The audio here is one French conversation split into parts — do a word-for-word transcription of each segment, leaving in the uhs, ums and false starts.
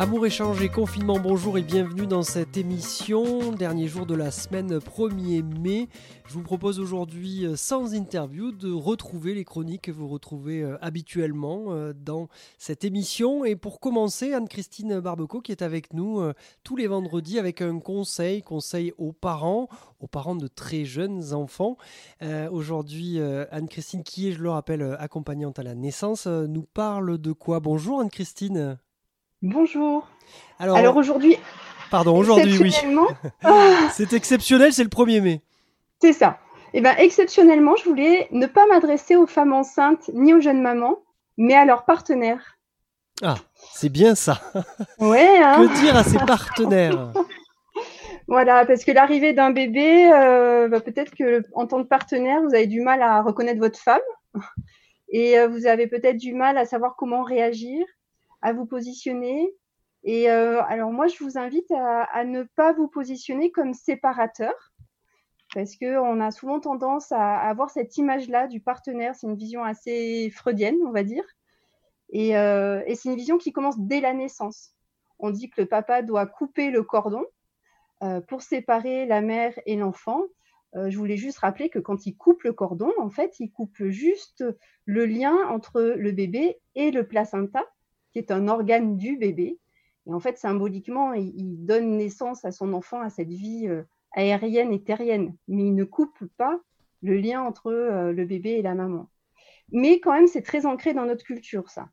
Amour, échange et confinement, bonjour et bienvenue dans cette émission, dernier jour de la semaine premier mai. Je vous propose aujourd'hui, sans interview, de retrouver les chroniques que vous retrouvez habituellement dans cette émission. Et pour commencer, Anne-Christine Barbeco qui est avec nous tous les vendredis avec un conseil, conseil aux parents, aux parents de très jeunes enfants. Euh, aujourd'hui, Anne-Christine, qui est, je le rappelle, accompagnante à la naissance, nous parle de quoi? Bonjour Anne-Christine. Bonjour. Alors, Alors aujourd'hui, pardon, aujourd'hui, oui. exceptionnellement, ah, C'est exceptionnel, c'est le premier mai. c'est ça. Eh ben, exceptionnellement, je voulais ne pas m'adresser aux femmes enceintes ni aux jeunes mamans, mais à leurs partenaires. Ah, c'est bien ça. Ouais, hein. Que dire à ses partenaires? Voilà, parce que l'arrivée d'un bébé, euh, bah, peut-être que en tant que partenaire, vous avez du mal à reconnaître votre femme et euh, vous avez peut-être du mal à savoir comment réagir, à vous positionner. Et euh, alors moi, je vous invite à, à ne pas vous positionner comme séparateur. Parce qu'on a souvent tendance à avoir cette image-là du partenaire. C'est une vision assez freudienne, on va dire. Et, euh, et c'est une vision qui commence dès la naissance. On dit que le papa doit couper le cordon euh, pour séparer la mère et l'enfant. Euh, je voulais juste rappeler que quand il coupe le cordon, en fait, il coupe juste le lien entre le bébé et le placenta, qui est un organe du bébé. Et en fait, symboliquement, il, il donne naissance à son enfant, à cette vie euh, aérienne et terrienne, mais il ne coupe pas le lien entre euh, le bébé et la maman. Mais quand même, c'est très ancré dans notre culture, ça.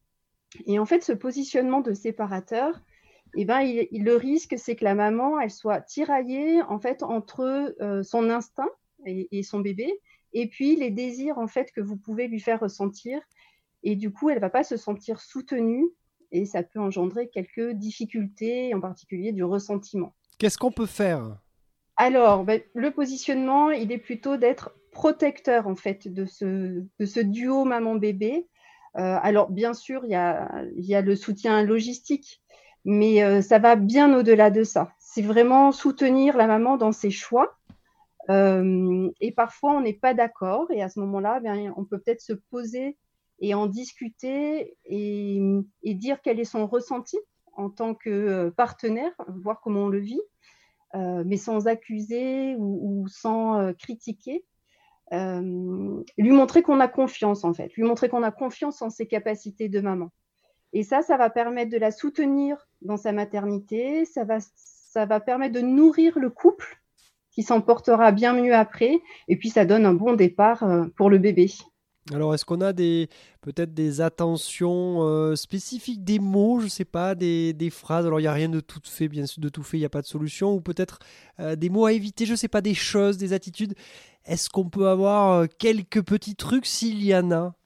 Et en fait, ce positionnement de séparateur, eh ben, il, il, le risque, c'est que la maman, elle soit tiraillée en fait entre euh, son instinct et, et son bébé, et puis les désirs en fait que vous pouvez lui faire ressentir. Et du coup, elle va pas se sentir soutenue, et ça peut engendrer quelques difficultés, en particulier du ressentiment. Qu'est-ce qu'on peut faire? Alors, ben, le positionnement, il est plutôt d'être protecteur en fait de ce, de ce duo maman-bébé. Euh, alors, bien sûr, il y a, il y a le soutien logistique, mais euh, ça va bien au-delà de ça. C'est vraiment soutenir la maman dans ses choix. Euh, et parfois, on n'est pas d'accord. Et à ce moment-là, ben, on peut peut-être se poser et en discuter et, et dire quel est son ressenti en tant que partenaire, voir comment on le vit. Euh, mais sans accuser ou, ou sans euh, critiquer. Euh, lui montrer qu'on a confiance, en fait. Lui montrer qu'on a confiance en ses capacités de maman. Et ça, ça va permettre de la soutenir dans sa maternité. Ça va, ça va permettre de nourrir le couple qui s'en portera bien mieux après. Et puis, ça donne un bon départ euh, pour le bébé. Alors, est-ce qu'on a des, peut-être des attentions euh, spécifiques, des mots, je ne sais pas, des, des phrases? Alors, il n'y a rien de tout fait, bien sûr, de tout fait, il n'y a pas de solution. Ou peut-être euh, des mots à éviter, je ne sais pas, des choses, des attitudes. Est-ce qu'on peut avoir euh, quelques petits trucs s'il y en a?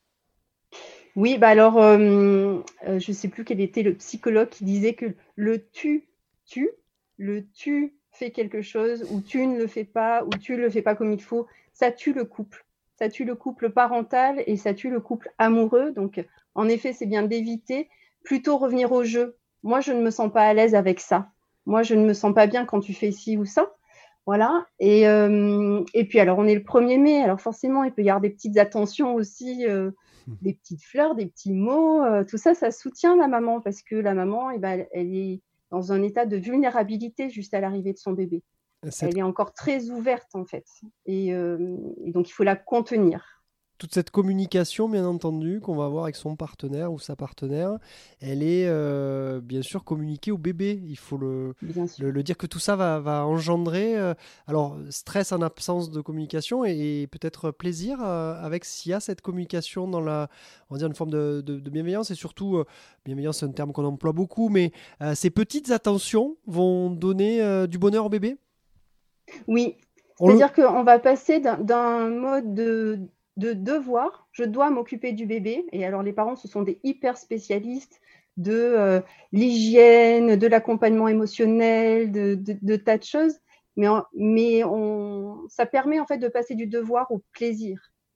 Oui, bah alors, euh, euh, je ne sais plus quel était le psychologue qui disait que le tu, tu, le tu fait quelque chose, ou tu ne le fais pas, ou tu ne le fais pas comme il faut, ça tue le couple. Ça tue le couple parental et ça tue le couple amoureux. Donc, en effet, c'est bien d'éviter, plutôt revenir au jeu. Moi, je ne me sens pas à l'aise avec ça. Moi, je ne me sens pas bien quand tu fais ci ou ça. Voilà. Et, euh, et puis, alors, on est le premier mai. Alors, forcément, il peut y avoir des petites attentions aussi, euh, des petites fleurs, des petits mots. Euh, tout ça, ça soutient la maman parce que la maman, eh ben, elle, elle est dans un état de vulnérabilité juste à l'arrivée de son bébé. Cette Elle est encore très ouverte, en fait. Et, euh, et donc, il faut la contenir. toute cette communication, bien entendu, qu'on va avoir avec son partenaire ou sa partenaire, elle est euh, bien sûr communiquée au bébé. Il faut le, Bien le, sûr. le dire que tout ça va, va engendrer euh, alors stress en absence de communication et, et peut-être plaisir euh, avec s'il y a cette communication dans la, on va dire une forme de, de, de bienveillance et surtout, euh, bienveillance c'est un terme qu'on emploie beaucoup, mais euh, ces petites attentions vont donner euh, du bonheur au bébé. Oui, On le... c'est-à-dire qu'on va passer d'un, d'un mode de, de devoir, je dois m'occuper du bébé, et alors les parents, ce sont des hyper spécialistes de euh, l'hygiène, de l'accompagnement émotionnel, de, de, de tas de choses, mais, en, mais on, ça permet en fait de passer du devoir au plaisir.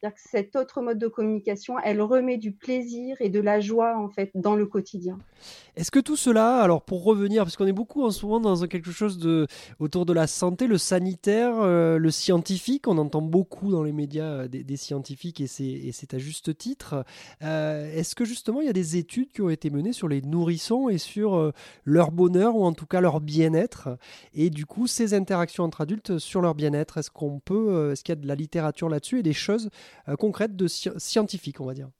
C'est-à-dire que cet autre mode de communication, elle remet du plaisir et de la joie en fait dans le quotidien. Est-ce que tout cela, alors pour revenir, parce qu'on est beaucoup en ce moment dans quelque chose de, autour de la santé, le sanitaire, euh, le scientifique, on entend beaucoup dans les médias euh, des, des scientifiques et c'est, et c'est à juste titre. Euh, est-ce que justement il y a des études qui ont été menées sur les nourrissons et sur euh, leur bonheur ou en tout cas leur bien-être et du coup ces interactions entre adultes sur leur bien-être? Est-ce qu'on peut, euh, est-ce qu'il y a de la littérature là-dessus et des choses euh, concrètes de sci- scientifiques, on va dire?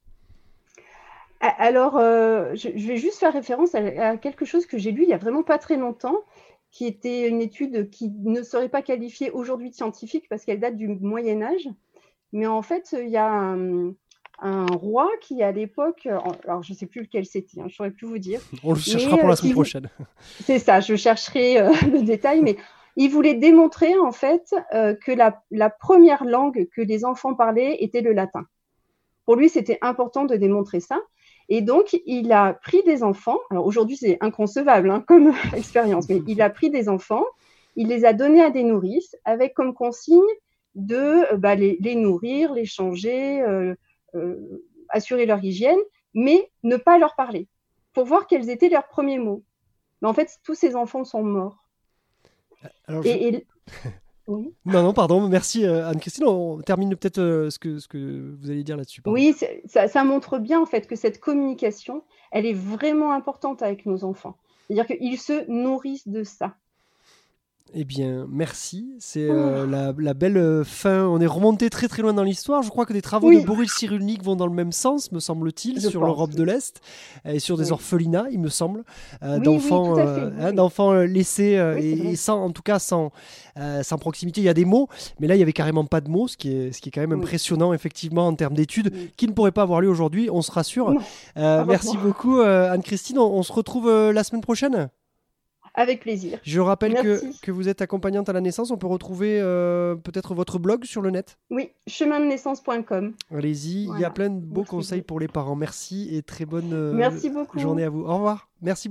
Alors, euh, je, je vais juste faire référence à, à quelque chose que j'ai lu il n'y a vraiment pas très longtemps, qui était une étude qui ne serait pas qualifiée aujourd'hui de scientifique parce qu'elle date du Moyen Âge. Mais en fait, il y a un, un roi qui, à l'époque, alors je ne sais plus lequel c'était, hein, je ne saurais plus vous dire. On le cherchera pour la semaine prochaine. C'est ça, je chercherai euh, le détail, mais il voulait démontrer en fait euh, que la, la première langue que les enfants parlaient était le latin. Pour lui, c'était important de démontrer ça. Et donc, il a pris des enfants. Alors aujourd'hui, c'est inconcevable hein, comme expérience, mais il a pris des enfants, il les a donnés à des nourrices avec comme consigne de bah, les, les nourrir, les changer, euh, euh, assurer leur hygiène, mais ne pas leur parler, pour voir quels étaient leurs premiers mots. Mais en fait, tous ces enfants sont morts. Alors, et, je... et... Oui. Non, non, pardon, merci euh, Anne-Christine. On termine peut-être euh, ce, que, ce que vous allez dire là-dessus. Pardon. Oui, ça, ça montre bien en fait que cette communication, elle est vraiment importante avec nos enfants. C'est-à-dire qu'ils se nourrissent de ça. Eh bien, merci. C'est euh, la, la belle fin. On est remonté très très loin dans l'histoire. Je crois que des travaux Oui. de Boris Cyrulnik vont dans le même sens, me semble-t-il, Je sur pense, l'Europe oui. de l'Est et sur des Oui. orphelinats, il me semble, euh, Oui, d'enfants, oui, tout à fait. euh, Oui, hein, oui. d'enfants laissés euh, Oui, c'est et, vrai. et sans, en tout cas, sans, euh, sans proximité. Il y a des mots, mais là, il y avait carrément pas de mots, ce qui est, ce qui est quand même Oui. impressionnant, effectivement, en termes d'études, Oui. qui ne pourraient pas avoir lieu aujourd'hui. On se rassure. Non, Euh, merci heureusement. beaucoup, euh, Anne-Christine. On, on se retrouve euh, la semaine prochaine. Avec plaisir. Je rappelle que, Merci. que vous êtes accompagnante à la naissance. On peut retrouver euh, peut-être votre blog sur le net. Oui, chemin de naissance point com. Allez-y, Voilà. il y a plein de beaux Merci conseils beaucoup. pour les parents. Merci et très bonne euh, Merci beaucoup. journée à vous. Au revoir. Merci.